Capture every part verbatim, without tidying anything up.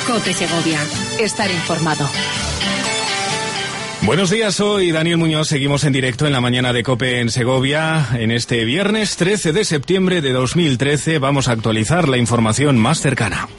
COPE Segovia. Estar informado. Buenos días, soy Daniel Muñoz. Seguimos en directo en la mañana de COPE en Segovia. En este viernes trece de septiembre de dos mil trece vamos a actualizar la información más cercana.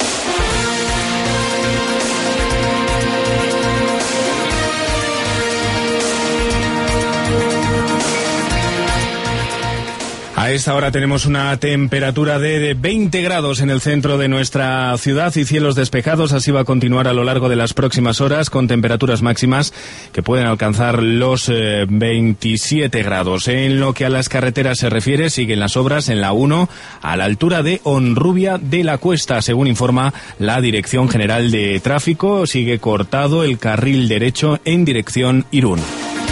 A esta hora tenemos una temperatura de veinte grados en el centro de nuestra ciudad y cielos despejados. Así va a continuar a lo largo de las próximas horas, con temperaturas máximas que pueden alcanzar los eh, veintisiete grados. En lo que a las carreteras se refiere, siguen las obras en la uno a la altura de Honrubia de la Cuesta. Según informa la Dirección General de Tráfico, sigue cortado el carril derecho en dirección Irún.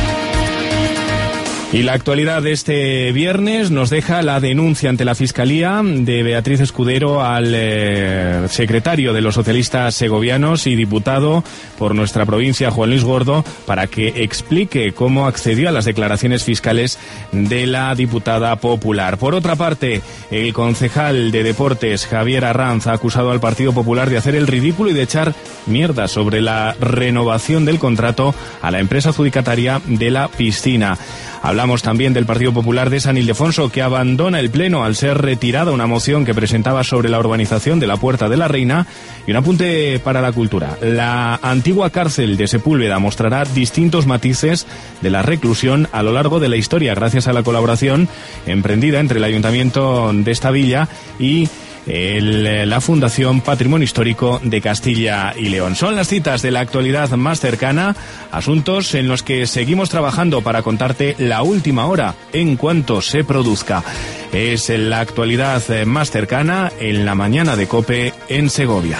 Y la actualidad de este viernes nos deja la denuncia ante la Fiscalía de Beatriz Escudero al eh, secretario de los socialistas segovianos y diputado por nuestra provincia, Juan Luis Gordo, para que explique cómo accedió a las declaraciones fiscales de la diputada popular. Por otra parte, el concejal de Deportes, Javier Arranz, ha acusado al Partido Popular de hacer el ridículo y de echar mierda sobre la renovación del contrato a la empresa adjudicataria de la piscina. Hablamos también del Partido Popular de San Ildefonso, que abandona el Pleno al ser retirada una moción que presentaba sobre la urbanización de la Puerta de la Reina. Y un apunte para la cultura. La antigua cárcel de Sepúlveda mostrará distintos matices de la reclusión a lo largo de la historia, gracias a la colaboración emprendida entre el Ayuntamiento de esta villa y El, la Fundación Patrimonio Histórico de Castilla y León. Son las citas de la actualidad más cercana, asuntos en los que seguimos trabajando para contarte la última hora en cuanto se produzca. Es la actualidad más cercana en la mañana de COPE en Segovia.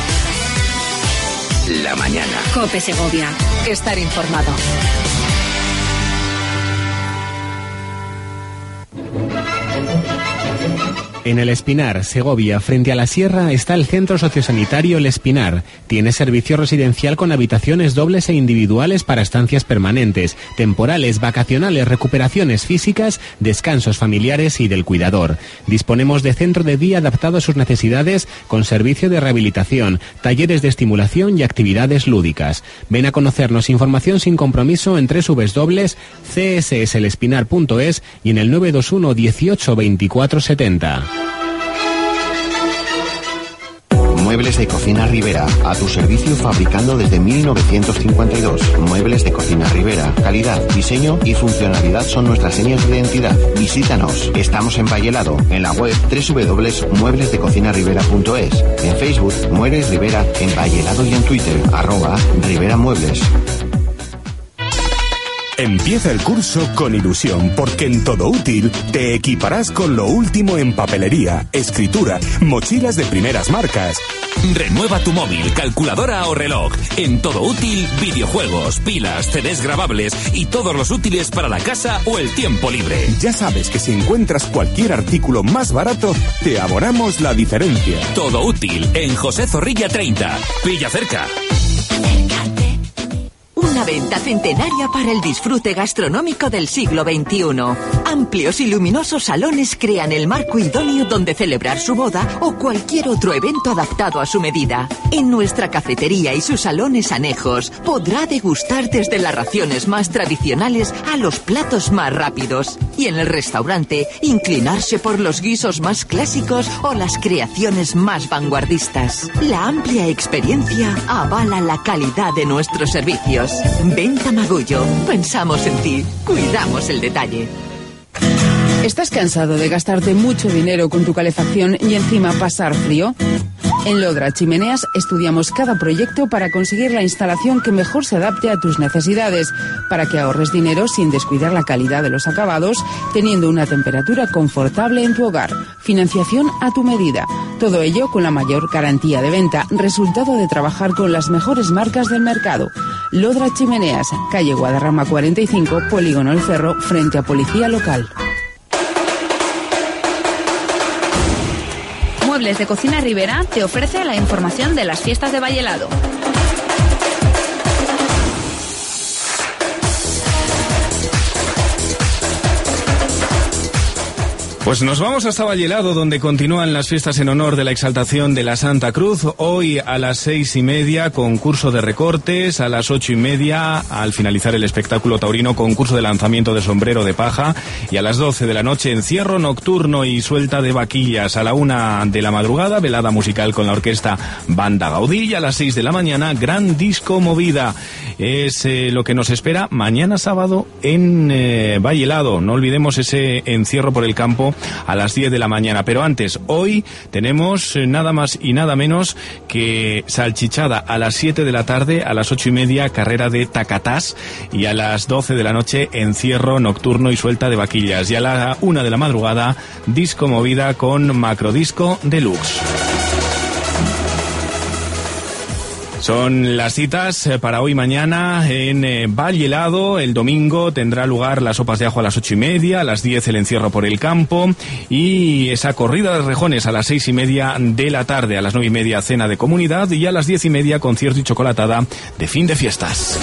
La mañana. COPE Segovia. Estar informado. En El Espinar, Segovia, frente a la sierra, está el Centro Sociosanitario El Espinar. Tiene servicio residencial con habitaciones dobles e individuales para estancias permanentes, temporales, vacacionales, recuperaciones físicas, descansos familiares y del cuidador. Disponemos de centro de día adaptado a sus necesidades, con servicio de rehabilitación, talleres de estimulación y actividades lúdicas. Ven a conocernos. Información sin compromiso en doble u doble u doble u punto c s s el espinar punto es y en el nueve dos uno dieciocho veinticuatro setenta. Muebles de Cocina Rivera, a tu servicio fabricando desde mil novecientos cincuenta y dos. Muebles de Cocina Rivera, calidad, diseño y funcionalidad son nuestras señas de identidad. Visítanos, estamos en Vallelado, en la web doble u doble u doble u punto muebles de cocina rivera punto es, en Facebook, Muebles Rivera, en Vallelado y en Twitter, arroba Rivera Muebles. Empieza el curso con ilusión, porque en Todo Útil te equiparás con lo último en papelería, escritura, mochilas de primeras marcas. Renueva tu móvil, calculadora o reloj. En Todo Útil, videojuegos, pilas, C Ds grabables y todos los útiles para la casa o el tiempo libre. Ya sabes que si encuentras cualquier artículo más barato, te abonamos la diferencia. Todo Útil, en José Zorrilla treinta. Pilla cerca. Una venta centenaria para el disfrute gastronómico del siglo veintiuno. Amplios y luminosos salones crean el marco idóneo donde celebrar su boda o cualquier otro evento adaptado a su medida. En nuestra cafetería y sus salones anejos podrá degustar desde las raciones más tradicionales a los platos más rápidos. Y en el restaurante, inclinarse por los guisos más clásicos o las creaciones más vanguardistas. La amplia experiencia avala la calidad de nuestros servicios. Venta Magullo. Pensamos en ti. Cuidamos el detalle. ¿Estás cansado de gastarte mucho dinero con tu calefacción y encima pasar frío? En Lodra Chimeneas estudiamos cada proyecto para conseguir la instalación que mejor se adapte a tus necesidades, para que ahorres dinero sin descuidar la calidad de los acabados, teniendo una temperatura confortable en tu hogar. Financiación a tu medida. Todo ello con la mayor garantía de venta, resultado de trabajar con las mejores marcas del mercado. Lodra Chimeneas, calle Guadarrama cuarenta y cinco, Polígono El Cerro, frente a Policía Local. Muebles de Cocina Rivera te ofrece la información de las fiestas de Vallelado. Pues nos vamos hasta Vallelado, donde continúan las fiestas en honor de la exaltación de la Santa Cruz. Hoy a las seis y media, concurso de recortes. A las ocho y media, al finalizar el espectáculo taurino, concurso de lanzamiento de sombrero de paja. Y a las doce de la noche, encierro nocturno y suelta de vaquillas. A la una de la madrugada, velada musical con la orquesta Banda Gaudí. Y a las seis de la mañana, gran disco movida. Es eh, lo que nos espera mañana sábado en eh, Vallelado. No olvidemos ese encierro por el campo a las diez de la mañana. Pero antes, hoy tenemos nada más y nada menos que salchichada a las siete de la tarde, a las ocho y media carrera de tacatás y a las doce de la noche encierro nocturno y suelta de vaquillas. Y a la una de la madrugada disco movida con macrodisco deluxe. Son las citas para hoy mañana en eh, Vallelado. El domingo tendrá lugar las sopas de ajo a las ocho y media, a las diez el encierro por el campo y esa corrida de rejones a las seis y media de la tarde, a las nueve y media cena de comunidad y a las diez y media concierto y chocolatada de fin de fiestas.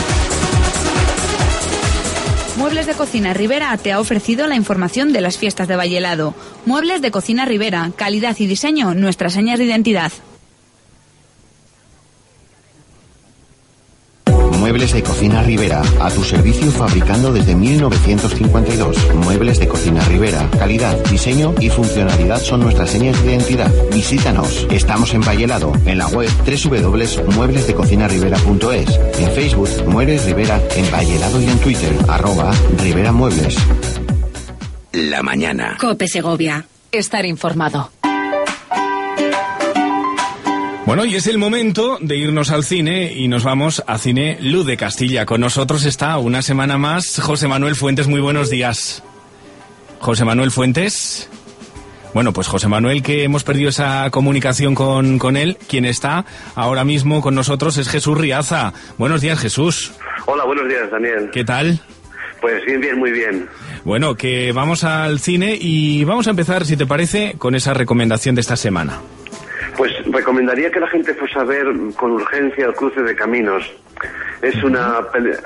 Muebles de Cocina Rivera te ha ofrecido la información de las fiestas de Vallelado. Muebles de Cocina Rivera, calidad y diseño, nuestras señas de identidad. Muebles de Cocina Rivera, a tu servicio fabricando desde mil novecientos cincuenta y dos. Muebles de Cocina Rivera, calidad, diseño y funcionalidad son nuestras señas de identidad. Visítanos, estamos en Vallelado, en la web doble u doble u doble u punto muebles de cocina rivera punto es, en Facebook, Muebles Rivera, en Vallelado y en Twitter, arroba Rivera Muebles. La mañana. COPE Segovia, estar informado. Bueno, y es el momento de irnos al cine y nos vamos a Cine Luz de Castilla. Con nosotros está una semana más José Manuel Fuentes. Muy buenos días. José Manuel Fuentes. Bueno, pues José Manuel, que hemos perdido esa comunicación con, con él. Quien está ahora mismo con nosotros es Jesús Riaza. Buenos días, Jesús. Hola, buenos días, Daniel. ¿Qué tal? Pues bien, bien, muy bien. Bueno, que vamos al cine y vamos a empezar, si te parece, con esa recomendación de esta semana. Pues recomendaría que la gente fuese a ver con urgencia El cruce de caminos. Es una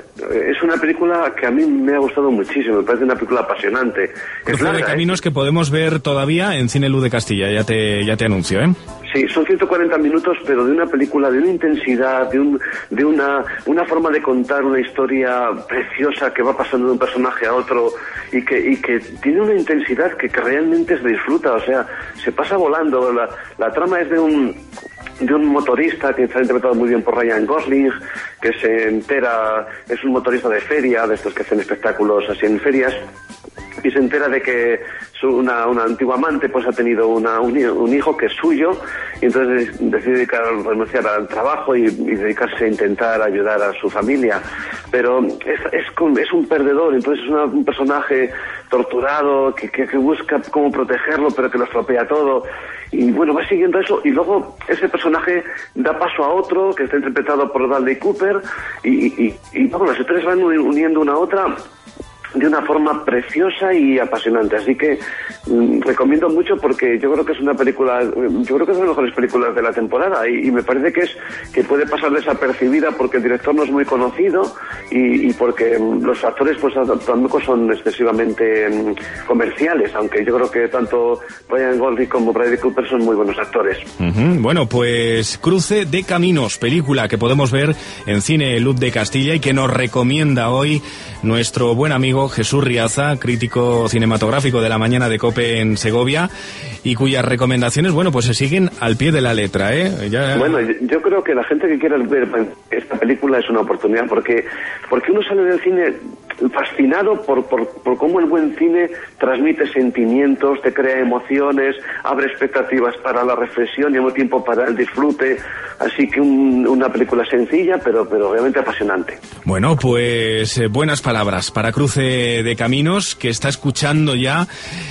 es una película que a mí me ha gustado muchísimo, me parece una película apasionante. Cruce larga, de caminos ¿eh? Que podemos ver todavía en Cine Luz de Castilla, ya te ya te anuncio, ¿eh? Sí, son ciento cuarenta minutos, pero de una película de una intensidad, de un de una una forma de contar una historia preciosa que va pasando de un personaje a otro y que y que tiene una intensidad que, que realmente se disfruta, o sea, se pasa volando. La, la trama es de un de un motorista que está interpretado muy bien por Ryan Gosling, que se entera, es un motorista de feria, de estos que hacen espectáculos así en ferias, y se entera de que su, una, una antigua amante pues ha tenido una, un, un hijo que es suyo, y entonces decide dedicar, renunciar al trabajo y, y dedicarse a intentar ayudar a su familia. Pero es, es, es un perdedor, entonces es una, un personaje torturado que, que, que busca cómo protegerlo, pero que lo estropea todo. Y bueno, va siguiendo eso, y luego ese personaje da paso a otro, que está interpretado por Bradley Cooper, y, y, y bueno, las historias van uniendo una a otra de una forma preciosa y apasionante, así que mmm, recomiendo mucho porque yo creo que es una película, yo creo que es una de las mejores películas de la temporada y, y me parece que es que puede pasar desapercibida porque el director no es muy conocido y, y porque mmm, los actores pues tampoco son excesivamente mmm, comerciales, aunque yo creo que tanto Ryan Gosling como Bradley Cooper son muy buenos actores. Uh-huh. Bueno, pues Cruce de Caminos, película que podemos ver en Cine Luz de Castilla y que nos recomienda hoy nuestro buen amigo Jesús Riaza, crítico cinematográfico de La Mañana de COPE en Segovia, y cuyas recomendaciones, bueno, pues se siguen al pie de la letra, ¿eh? Ya... Bueno, yo creo que la gente que quiera ver esta película es una oportunidad, porque porque uno sale del cine fascinado por, por, por cómo el buen cine transmite sentimientos, te crea emociones, abre expectativas para la reflexión y al mismo tiempo para el disfrute, así que un, una película sencilla, pero, pero realmente apasionante. Bueno, pues eh, buenas palabras para Cruce de Caminos, que está escuchando ya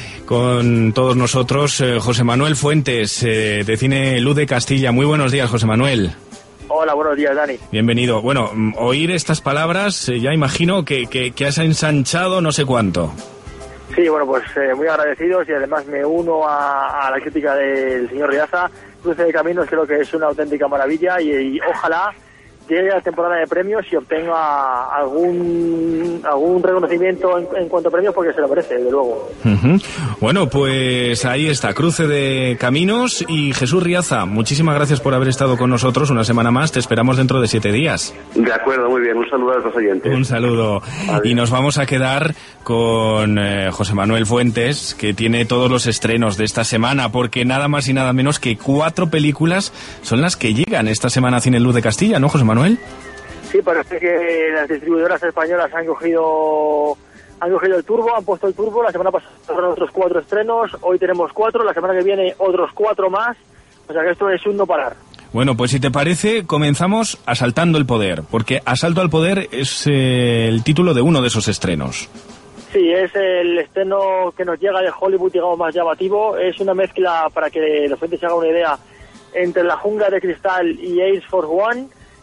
con todos nosotros eh, José Manuel Fuentes, eh, de Cine Luz de Castilla. Muy buenos días, José Manuel. Hola, buenos días, Dani. Bienvenido. Bueno, oír estas palabras, eh, ya imagino que, que, que has ensanchado no sé cuánto. Sí, bueno, pues eh, muy agradecidos y además me uno a, a la crítica del señor Riaza. Cruce de Caminos creo que es una auténtica maravilla y, y ojalá llegue a la temporada de premios y obtenga algún algún reconocimiento en, en cuanto a premios, porque se lo merece, desde luego. Uh-huh. Bueno, pues ahí está, Cruce de Caminos. Y Jesús Riaza, muchísimas gracias por haber estado con nosotros una semana más. Te esperamos dentro de siete días. De acuerdo, muy bien. Un saludo a los oyentes. Un saludo. Adiós. Y nos vamos a quedar con eh, José Manuel Fuentes, que tiene todos los estrenos de esta semana, porque nada más y nada menos que cuatro películas son las que llegan esta semana a Cine Luz de Castilla, ¿no, José Manuel? Sí, parece que las distribuidoras españolas han cogido han cogido el turbo, han puesto el turbo. La semana pasada fueron otros cuatro estrenos, hoy tenemos cuatro, la semana que viene otros cuatro más, o sea que esto es un no parar. Bueno, pues si te parece, comenzamos Asaltando el Poder, porque Asalto al Poder es eh, el título de uno de esos estrenos. Sí, es el estreno que nos llega de Hollywood, digamos, más llamativo. Es una mezcla, para que los oyentes se hagan una idea, entre La Jungla de Cristal y Ace Force One.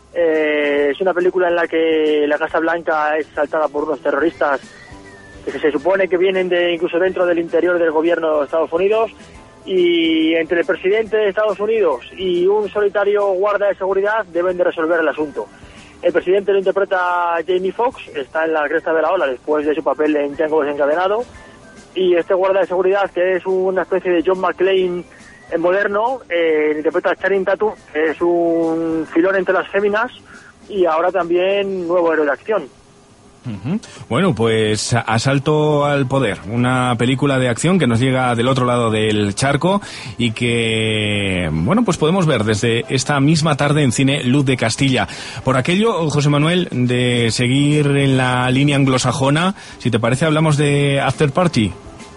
Eh, es una película en la que la Casa Blanca es asaltada por unos terroristas que se supone que vienen de incluso dentro del interior del gobierno de Estados Unidos, y entre el presidente de Estados Unidos y un solitario guarda de seguridad deben de resolver el asunto. El presidente lo interpreta Jamie Foxx, está en la cresta de la ola después de su papel en Django desencadenado, y este guarda de seguridad, que es una especie de John McClane en moderno, eh, interpreta a Channing Tatum, que es un filón entre las féminas y ahora también nuevo héroe de acción. Uh-huh. Bueno, pues Asalto al Poder, una película de acción que nos llega del otro lado del charco y que, bueno, pues podemos ver desde esta misma tarde en Cine Luz de Castilla. Por aquello, José Manuel, de seguir en la línea anglosajona, si te parece hablamos de After Party.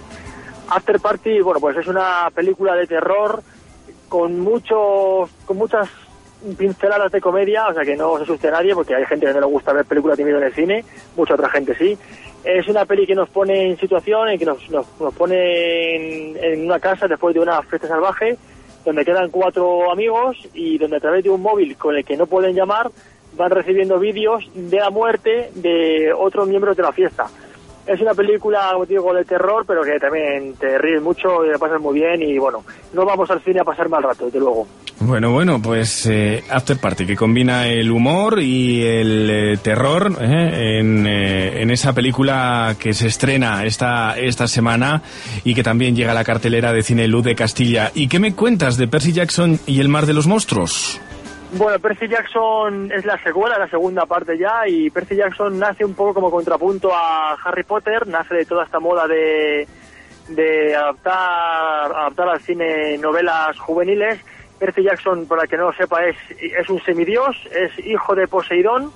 After Party, bueno, pues es una película de terror con muchos, con muchas pinceladas de comedia, o sea que no se asuste a nadie, porque hay gente que no le gusta ver películas de miedo en el cine, mucha otra gente sí. Es una peli que nos pone en situación, en que nos, nos, nos pone en, en una casa después de una fiesta salvaje, donde quedan cuatro amigos y donde a través de un móvil con el que no pueden llamar van recibiendo vídeos de la muerte de otros miembros de la fiesta. Es una película, como te digo, de terror, pero que también te ríes mucho y la pasas muy bien, y bueno, no vamos al cine a pasar mal rato, desde luego. Bueno, bueno, pues eh, After Party, que combina el humor y el eh, terror eh, en, eh, en esa película que se estrena esta, esta semana y que también llega a la cartelera de Cine Luz de Castilla. ¿Y qué me cuentas de Percy Jackson y el Mar de los Monstruos? Bueno, Percy Jackson es la secuela, la segunda parte ya, y Percy Jackson nace un poco como contrapunto a Harry Potter, nace de toda esta moda de, de adaptar, adaptar al cine novelas juveniles. Percy Jackson, para el que no lo sepa, es, es un semidios, es hijo de Poseidón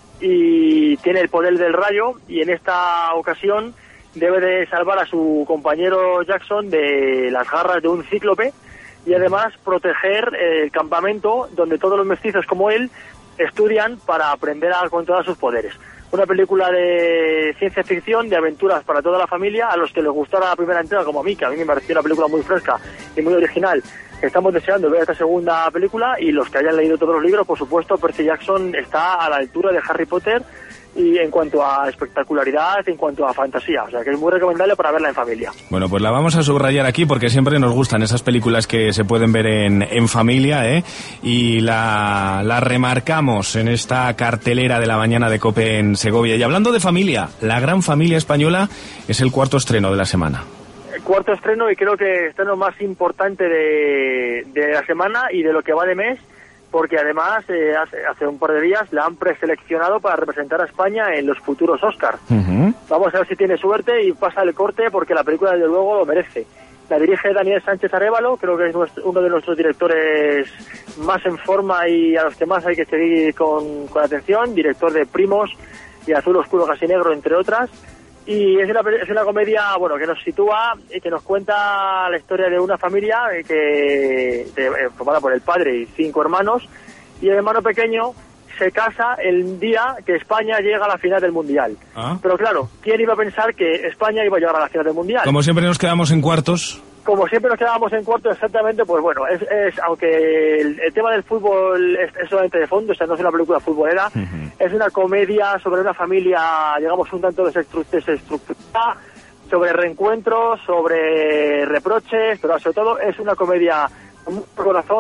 y tiene el poder del rayo, y en esta ocasión debe de salvar a su compañero Jackson de las garras de un cíclope, y además proteger el campamento donde todos los mestizos como él estudian para aprender a controlar sus poderes. Una película de ciencia ficción, de aventuras para toda la familia. A los que les gustara la primera entrega, como a mí, que a mí me pareció una película muy fresca y muy original, estamos deseando ver esta segunda película, y los que hayan leído todos los libros, por supuesto, Percy Jackson está a la altura de Harry Potter, y en cuanto a espectacularidad, en cuanto a fantasía, o sea que es muy recomendable para verla en familia. Bueno, pues la vamos a subrayar aquí porque siempre nos gustan esas películas que se pueden ver en, en familia, ¿eh? Y la, la remarcamos en esta cartelera de la mañana de COPE en Segovia. Y hablando de familia, La Gran Familia Española es el cuarto estreno de la semana. El cuarto estreno, y creo que el estreno más importante de, de la semana y de lo que va de mes, porque además eh, hace, hace un par de días la han preseleccionado para representar a España en los futuros Oscars. Uh-huh. Vamos a ver si tiene suerte y pasa el corte, porque la película desde luego lo merece. La dirige Daniel Sánchez Arévalo, creo que es nuestro, uno de nuestros directores más en forma y a los que más hay que seguir con, con atención, director de Primos y Azul Oscuro Casi Negro, entre otras. Y es una, es una comedia, bueno, que nos sitúa y que nos cuenta la historia de una familia que de, formada por el padre y cinco hermanos, y el hermano pequeño se casa el día que España llega a la final del Mundial. ¿Ah? Pero claro, ¿quién iba a pensar que España iba a llegar a la final del Mundial? Como siempre nos quedamos en cuartos. Como siempre nos quedábamos en cuartos, exactamente, pues bueno, es, es aunque el, el tema del fútbol es, es solamente de fondo, o sea, no es una película futbolera, uh-huh. Es una comedia sobre una familia, digamos, un tanto desestructurada, sobre reencuentros, sobre reproches, pero sobre todo es una comedia con mucho corazón,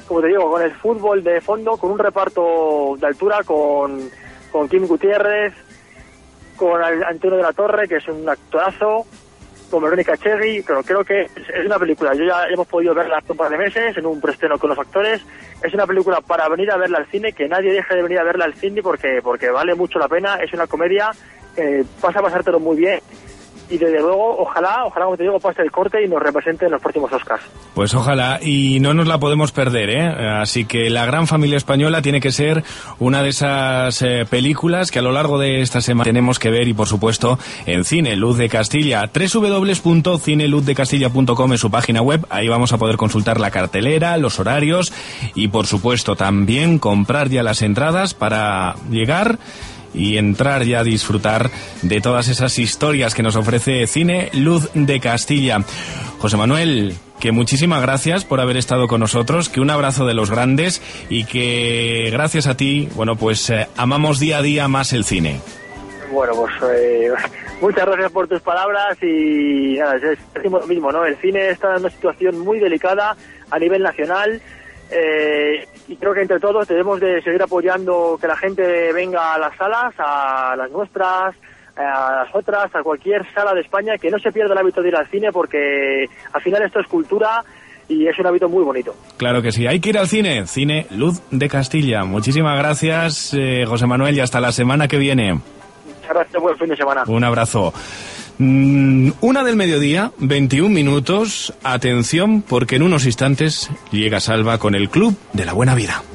como te digo, con el fútbol de fondo, con un reparto de altura, con, con Kim Gutiérrez, con Antonio de la Torre, que es un actorazo, con Verónica Cherry, pero creo que es una película, yo ya hemos podido verla hace un par de meses en un preestreno con los actores, es una película para venir a verla al cine, que nadie deje de venir a verla al cine porque porque vale mucho la pena, es una comedia, eh, vas a pasártelo muy bien, y desde luego, ojalá, ojalá, como te digo, pase el corte y nos represente en los próximos Oscars. Pues ojalá, y no nos la podemos perder, ¿eh? Así que La Gran Familia Española tiene que ser una de esas eh, películas que a lo largo de esta semana tenemos que ver, y por supuesto en Cine Luz de Castilla. doble u doble u doble u punto cine luz de castilla punto com es su página web, ahí vamos a poder consultar la cartelera, los horarios y por supuesto también comprar ya las entradas para llegar y entrar ya a disfrutar de todas esas historias que nos ofrece Cine Luz de Castilla. José Manuel, que muchísimas gracias por haber estado con nosotros, que un abrazo de los grandes y que gracias a ti, bueno, pues eh, amamos día a día más el cine. Bueno, pues eh, muchas gracias por tus palabras y nada, decimos lo mismo, ¿no? El cine está en una situación muy delicada a nivel nacional. Eh, y creo que entre todos debemos de seguir apoyando que la gente venga a las salas, a las nuestras, a las otras, a cualquier sala de España, que no se pierda el hábito de ir al cine, porque al final esto es cultura y es un hábito muy bonito. Claro que sí, hay que ir al cine, Cine Luz de Castilla. Muchísimas gracias, eh, José Manuel, y hasta la semana que viene. Muchas gracias, buen fin de semana. Un abrazo. Mm, una del mediodía, veintiún minutos. Atención, porque en unos instantes llega Salva con el Club de la Buena Vida.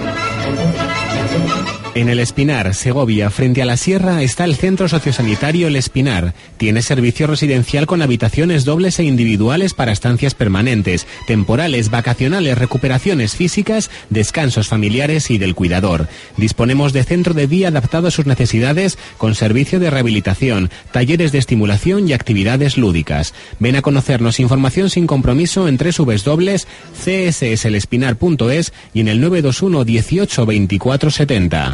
En El Espinar, Segovia, frente a la sierra, está el Centro Sociosanitario El Espinar. Tiene servicio residencial con habitaciones dobles e individuales para estancias permanentes, temporales, vacacionales, recuperaciones físicas, descansos familiares y del cuidador. Disponemos de centro de día adaptado a sus necesidades, con servicio de rehabilitación, talleres de estimulación y actividades lúdicas. Ven a conocernos, información sin compromiso en doble u doble u doble u punto c s s el espinar punto es y en el nueve dos uno dieciocho veinticuatro setenta.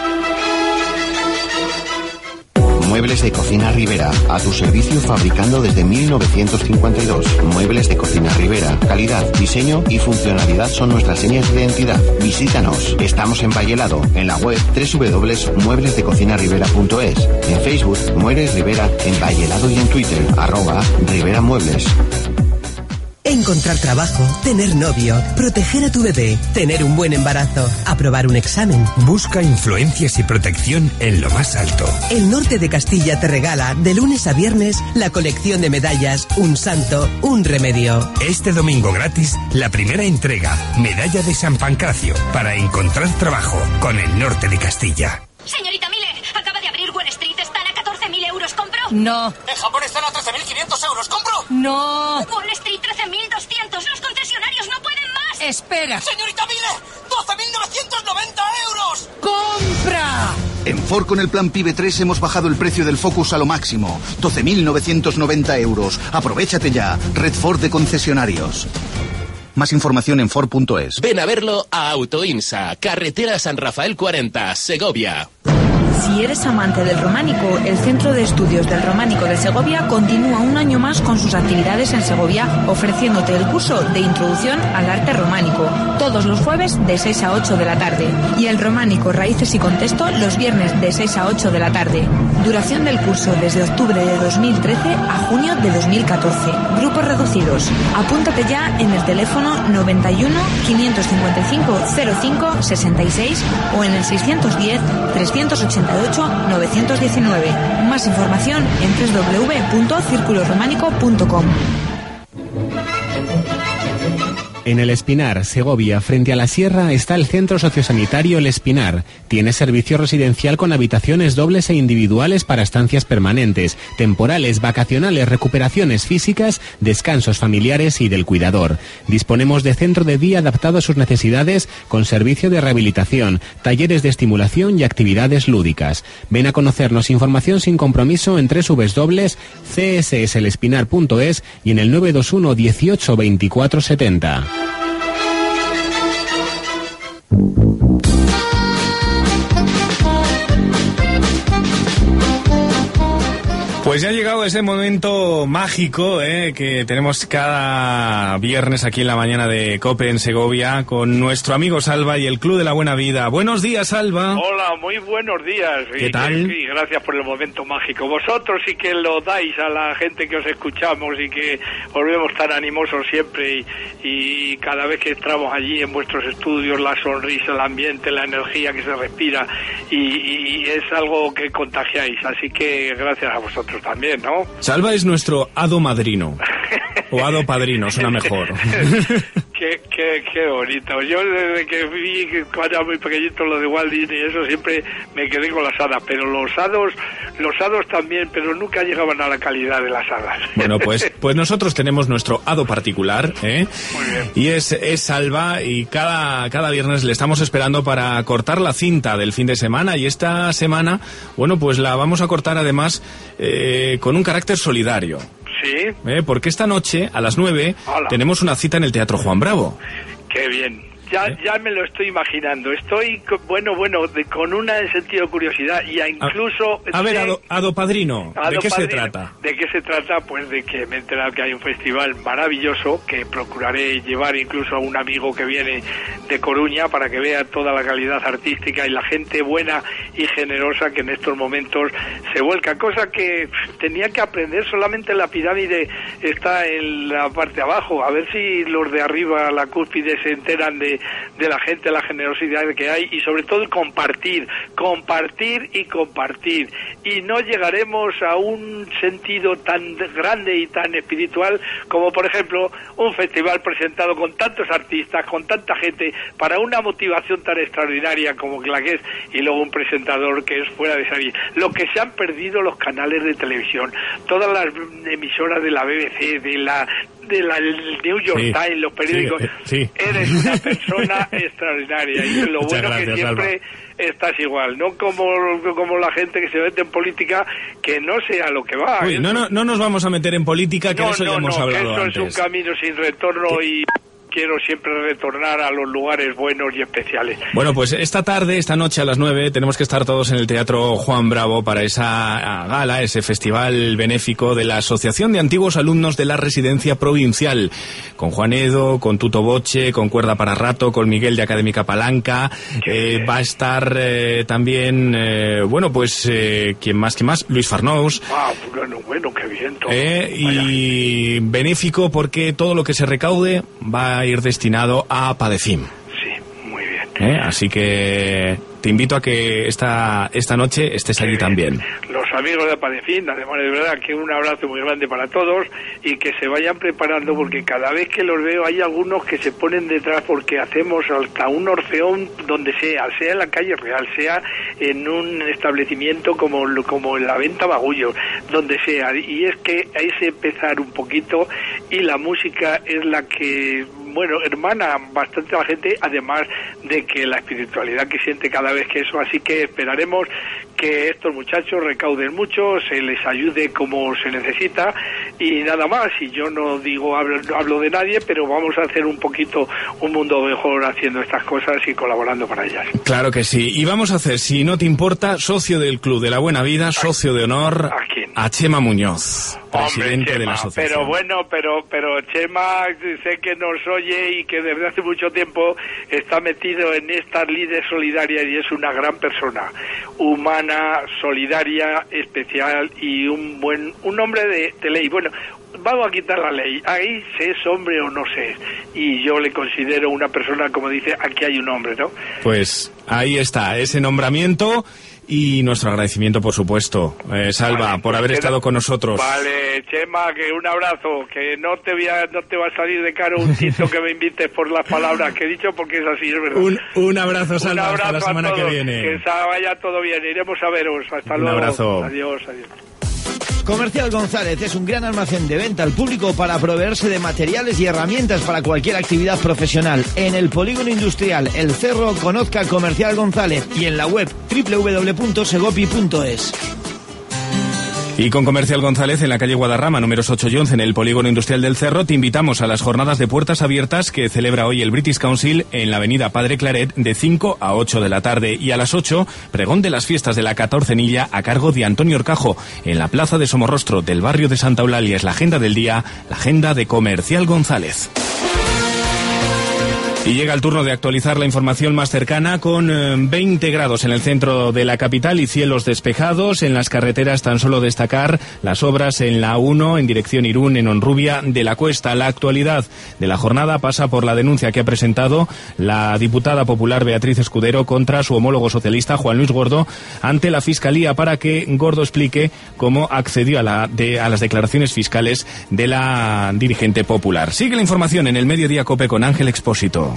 Muebles de Cocina Rivera, a tu servicio fabricando desde mil novecientos cincuenta y dos. Muebles de Cocina Rivera, calidad, diseño y funcionalidad son nuestras señas de identidad. Visítanos, estamos en Vallelado, en la web doble u doble u doble u punto muebles de cocina rivera punto es, en Facebook, Muebles Rivera, en Vallelado y en Twitter, arroba Rivera Muebles. Encontrar trabajo, tener novio, proteger a tu bebé, tener un buen embarazo, aprobar un examen. Busca influencias y protección en lo más alto. El Norte de Castilla te regala, de lunes a viernes, la colección de medallas Un Santo, un Remedio. Este domingo gratis, la primera entrega, Medalla de San Pancracio, para encontrar trabajo con el Norte de Castilla. Señorita Miller, acaba de abrir Wall Street, están a catorce mil euros, ¿compro? No. En Japón están a trece mil quinientos euros, ¿compro? No. Wall Street trece mil doscientos, los concesionarios no pueden más. Espera. Señorita Miller, doce mil novecientos noventa euros. ¡Compra! En Ford con el plan PIBE tres hemos bajado el precio del Focus a lo máximo. doce mil novecientos noventa euros. Aprovéchate ya. Red Ford de concesionarios. Más información en Ford punto es. Ven a verlo a Autoinsa, carretera San Rafael cuarenta, Segovia. Si eres amante del románico, el Centro de Estudios del Románico de Segovia continúa un año más con sus actividades en Segovia, ofreciéndote el curso de Introducción al Arte Románico, todos los jueves de seis a ocho de la tarde, y el Románico Raíces y Contexto los viernes de seis a ocho de la tarde. Duración del curso desde octubre de dos mil trece a junio de dos mil catorce. Grupos reducidos. Apúntate ya en el teléfono noventa y uno, quinientos cincuenta y cinco, cero cinco, sesenta y seis o en el seiscientos diez, trescientos ochenta y ocho, novecientos diecinueve. Más información en doble u doble u doble u punto círculo románico punto com. En El Espinar, Segovia, frente a la sierra, está el Centro Sociosanitario El Espinar. Tiene servicio residencial con habitaciones dobles e individuales para estancias permanentes, temporales, vacacionales, recuperaciones físicas, descansos familiares y del cuidador. Disponemos de centro de día adaptado a sus necesidades, con servicio de rehabilitación, talleres de estimulación y actividades lúdicas. Ven a conocernos, información sin compromiso en doble u doble u doble u punto c s s el espinar punto es y en el nueve dos uno dieciocho veinticuatro setenta. Pues ya ha llegado ese momento mágico eh, que tenemos cada viernes aquí en la mañana de COPE en Segovia con nuestro amigo Salva y el Club de la Buena Vida. Buenos días, Salva. Hola, muy buenos días. ¿Qué y, tal? Y gracias por el momento mágico. Vosotros sí que lo dais a la gente que os escuchamos y que os vemos tan animosos siempre y, y cada vez que entramos allí en vuestros estudios, la sonrisa, el ambiente, la energía que se respira y, y es algo que contagiáis. Así que gracias a vosotros también, ¿no? Salva es nuestro hado madrino. O hado padrino, suena mejor. Qué, qué, qué bonito. Yo desde que vi que cuando era muy pequeñito lo de Walt Disney y eso siempre me quedé con las hadas, pero los hados, los hados también, pero nunca llegaban a la calidad de las hadas. Bueno, pues, pues nosotros tenemos nuestro hado particular, ¿eh? Muy bien. Y es, es Salva y cada, cada viernes le estamos esperando para cortar la cinta del fin de semana y esta semana, bueno, pues la vamos a cortar además eh, con un carácter solidario. Sí. ¿Eh? Porque esta noche, a las nueve, Hola. tenemos una cita en el Teatro Juan Bravo. Qué bien. Ya, ¿Eh? ya me lo estoy imaginando. Estoy, bueno, bueno, de, con un sentido de curiosidad y a incluso... A, a ver, Ado, Ado Padrino, ¿de Ado qué Padrino, se trata? ¿De qué se trata? Pues de que me he enterado que hay un festival maravilloso que procuraré llevar incluso a un amigo que viene de Coruña para que vea toda la calidad artística y la gente buena y generosa que en estos momentos se vuelca. Cosa que tenía que aprender, solamente la pirámide está en la parte de abajo. A ver si los de arriba, la cúspide, se enteran de de la gente, la generosidad que hay y sobre todo el compartir, compartir y compartir. Y no llegaremos a un sentido tan grande y tan espiritual como, por ejemplo, un festival presentado con tantos artistas, con tanta gente, para una motivación tan extraordinaria como la que es, y luego un presentador que es fuera de serie. Lo que se han perdido los canales de televisión, todas las emisoras de la B B C, de la de la el New York sí, Times, los periódicos, sí, sí. Eres una persona extraordinaria y lo Muchas bueno gracias, que siempre Alba. Estás igual, no como como la gente que se mete en política, que no sea lo que va. Uy, no, no, no nos vamos a meter en política, que no, de eso no, ya hemos no, hablado que eso antes. Es un camino sin retorno y quiero siempre retornar a los lugares buenos y especiales. Bueno, pues esta tarde, esta noche a las nueve, tenemos que estar todos en el Teatro Juan Bravo para esa gala, ese festival benéfico de la Asociación de Antiguos Alumnos de la Residencia Provincial, con Juan Edo, con Tuto Boche, con Cuerda para Rato, con Miguel de Académica Palanca, eh, va a estar eh, también, eh, bueno, pues, eh, ¿quién más, quién más? Luis Farnós. Ah, bueno, bueno, qué bien. Todo. Eh, y benéfico porque todo lo que se recaude va a ir destinado a Padefim. Sí, muy bien. ¿Eh? Así que te invito a que esta esta noche estés allí también. Los amigos de Padefim, además de verdad que un abrazo muy grande para todos y que se vayan preparando porque cada vez que los veo hay algunos que se ponen detrás porque hacemos hasta un orfeón donde sea, sea en la calle Real, sea en un establecimiento como, como en la Venta Bagullo, donde sea. Y es que hay que empezar un poquito y la música es la que, bueno, hermana bastante a la gente, además de que la espiritualidad que siente cada vez que eso, así que esperaremos que estos muchachos recauden mucho, se les ayude como se necesita y nada más. Y yo no digo, hablo, no hablo de nadie, pero vamos a hacer un poquito un mundo mejor haciendo estas cosas y colaborando para ellas. Claro que sí. Y vamos a hacer, si no te importa, socio del Club de la Buena Vida, socio de honor, ¿a quién? A Chema Muñoz, presidente Hombre, Chema, de la asociación. Pero bueno, pero, pero Chema sé que nos oye y que desde hace mucho tiempo está metido en estas líderes solidarias y es una gran persona, humana, solidaria, especial y un buen, un hombre de, de ley. Bueno, vamos a quitar la ley, ahí se es hombre o no se es, y yo le considero una persona, como dice, aquí hay un hombre, ¿no? Pues ahí está, ese nombramiento. Y nuestro agradecimiento, por supuesto, eh, Salva, vale, por haber queda, estado con nosotros. Vale, Chema, que un abrazo, que no te voy a, no te va a salir de caro un tito que me invites por las palabras que he dicho, porque es así, es verdad. Un, un abrazo, Salva, un abrazo hasta la semana todos, que viene. Que vaya todo bien, iremos a veros, hasta un luego. Un abrazo. Adiós, adiós. Comercial González es un gran almacén de venta al público para proveerse de materiales y herramientas para cualquier actividad profesional. En el Polígono Industrial El Cerro, conozca Comercial González y en la web doble u doble u doble u punto segopi punto es. Y con Comercial González en la calle Guadarrama, números ocho y once, en el Polígono Industrial del Cerro, te invitamos a las jornadas de puertas abiertas que celebra hoy el British Council en la avenida Padre Claret de cinco a ocho de la tarde. Y a las ocho, pregón de las fiestas de la catorcenilla a cargo de Antonio Orcajo en la plaza de Somorrostro del barrio de Santa Eulalia. Es la agenda del día, la agenda de Comercial González. Y llega el turno de actualizar la información más cercana con eh, veinte grados en el centro de la capital y cielos despejados. En las carreteras tan solo destacar las obras en la A uno en dirección Irún, en Honrubia de la Cuesta. La actualidad de la jornada pasa por la denuncia que ha presentado la diputada popular Beatriz Escudero contra su homólogo socialista Juan Luis Gordo ante la Fiscalía para que Gordo explique cómo accedió a, la de, a las declaraciones fiscales de la dirigente popular. Sigue la información en el Mediodía COPE con Ángel Expósito.